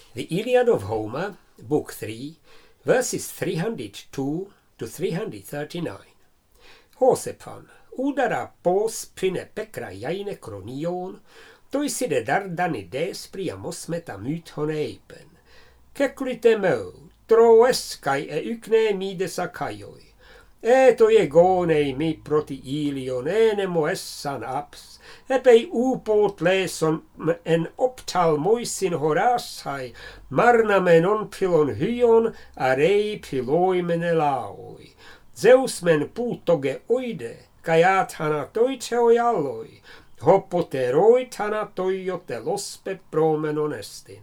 The Iliad of Homer, Book 3, verses 302 to 339. Hósephan, udara pos pine pekra jaine kronion, toiside dardanides priamos meta mython eipen. Keklitemo, troes kai ykne mides akaioi. Etoje gonei mi proti Ilion enemo essan aps, epei upot leson en optalmoisin horasai, marnamen on pilon hyon arei piloimene laoi. Zeus men putoge oide, kai athanatoiteoi alloi, hoppoteroi thanatoiote lospe promenon estin.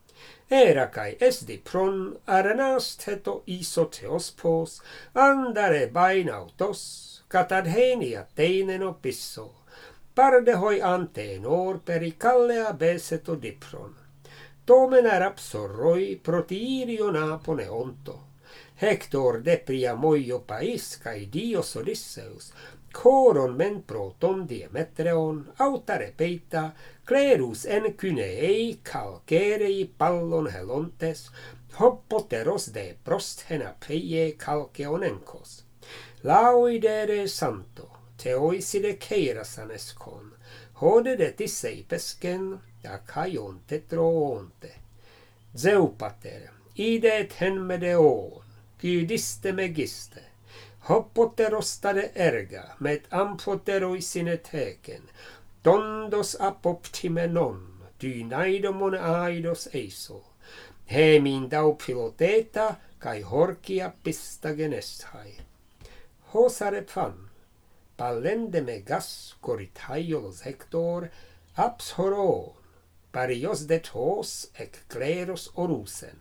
Era kai esdi pron arenas theto isoteospos, andare bainautos, katadhenia teineno pisso, parde hoi antenor pericallea beseto dipron. Tomen rapsoroi protiirion apone onto. Hector depria moio pais kai dios Odysseus, coron men proton Diemetreon, autare peita, clerus en cynei calcerei pallon helontes, hoppoteros de prosthena peie calceonenkos. Lauidere santo, teoiside keirasan eskon, hode de tissei pesken, akaion tetroonte. Zeupater, idet henmedeon, gydiste megiste, hoppoterostade erga, met amphoteroisine teken, tondos apoptime non, dynaidomon aidos eiso, hemin dau piloteta, kai horkia pista geneshai. Hosarephan, palende megas coritaiolos Hector, aps horon, parios de tos ec cleros orusen.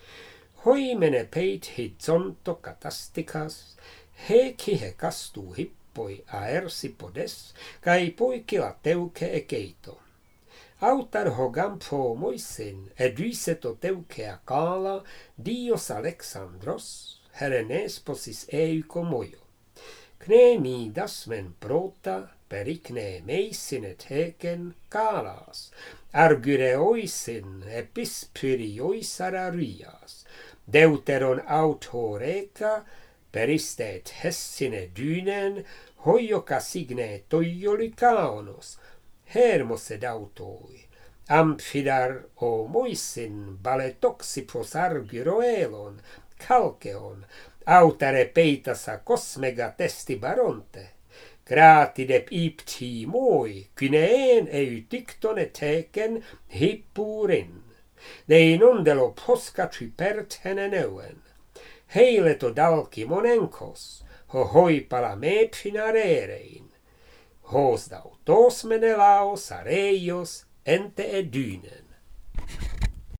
Hoi mene peit hitzonto katasticas, he castu hippoi aersipodes, kai poikila teuke ekeito. Autar hogampo moisin, eduiseto teuke akala, dios Alexandros, herenes posis euko moio. Kne midas men prota, perikne meisin et heken kalas, argureoisin epispyriois ararias, deuteron autoreka, periste et hessine dynen, hoioka signe toiolikaonos, hermosed autoi, amphidar o moisin baletoxipos argyroelon, calceon, autare peitasa cosmega testi baronte, gratidep ipti moi, kyneen eutikton eteken hippurin, nei non delo posca tripert heneneuen, heileto dalkimonenkos, hoi palame pinarerein, hos dautos menelaos areios ente edynen.